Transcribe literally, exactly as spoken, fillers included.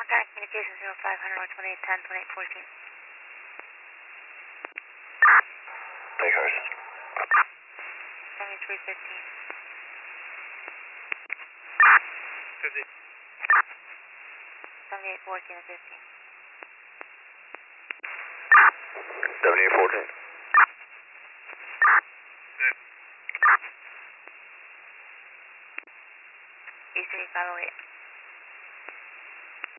Contact communication zero five hundred one twenty-eight ten twenty-eight fourteen. Big horse. seventy-three fifteen. fifty. seventy-eight fourteen and fifteen. seventy-eight fourteen. East thirty-five oh eight.